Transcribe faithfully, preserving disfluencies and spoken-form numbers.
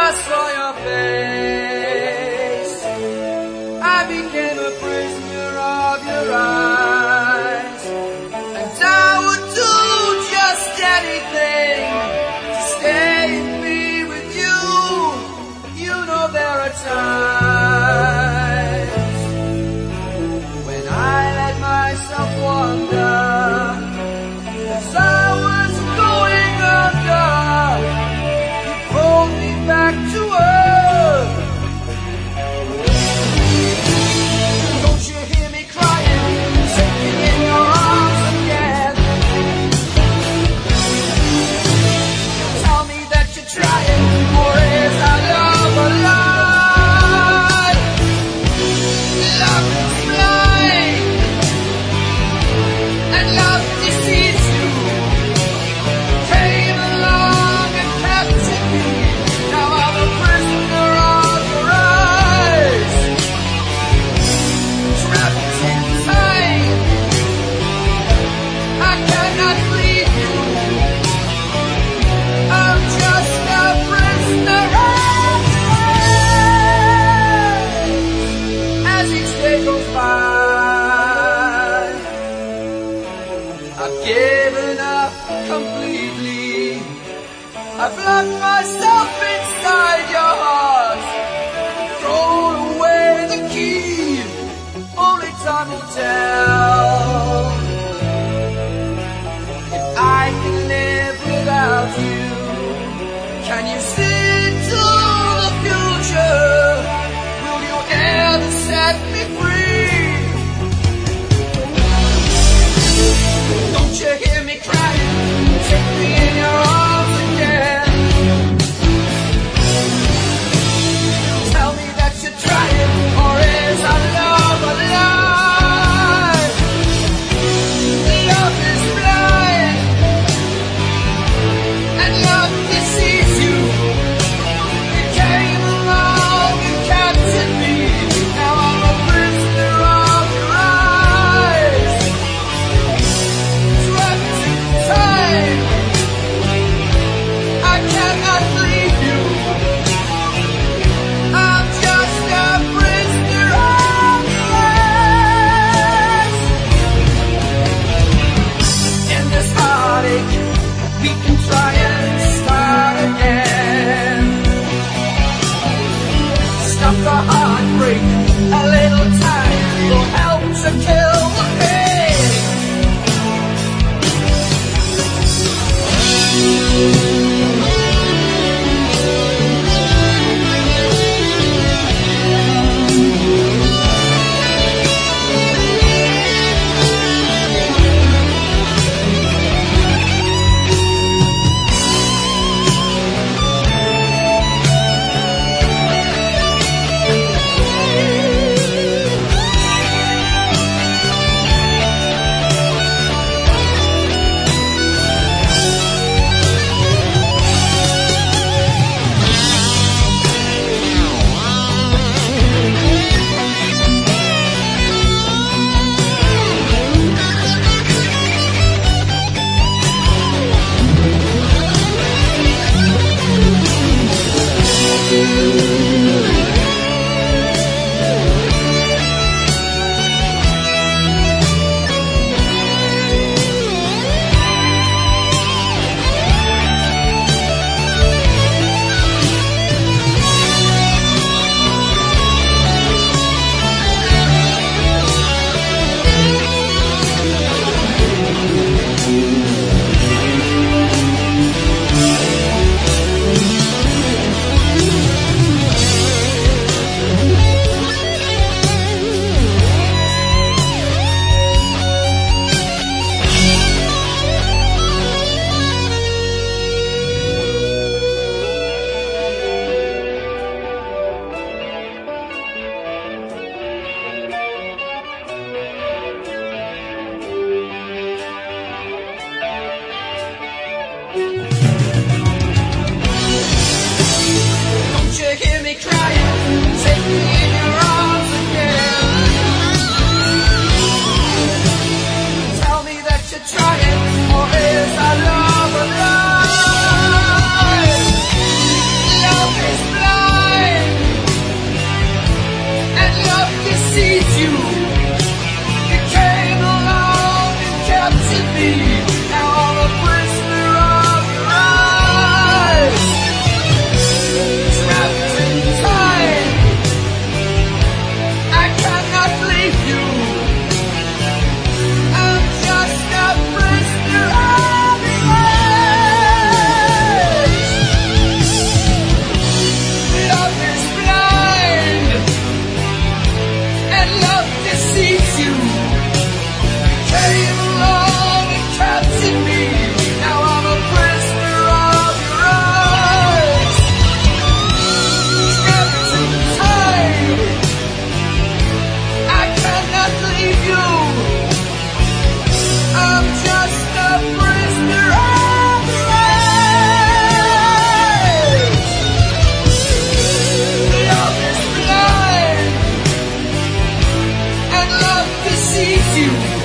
saw your face, I became a prisoner of your eyes, and I would do just anything to stay and be with you. You know there are times when I let myself wander, as I was going under. You pulled me back to earth. Don't you hear me crying, sinking in your arms again? Tell me that you're trying, or is our love a lie? Love is blind, and love deceives you. Came along and captured me. Now I'm a prisoner of your eyes, trapped in time. I cannot leave you. I'm just a prisoner of your eyes. As each day goes by, I've given up completely. I've locked myself inside your heart, thrown away the key. Only time will tell if I can live without you. Can you see into the future? Will you ever set me free? Don't you hear me crying? Take me in your arms again. Tell me that you're trying, or is our love a lie? deceives you.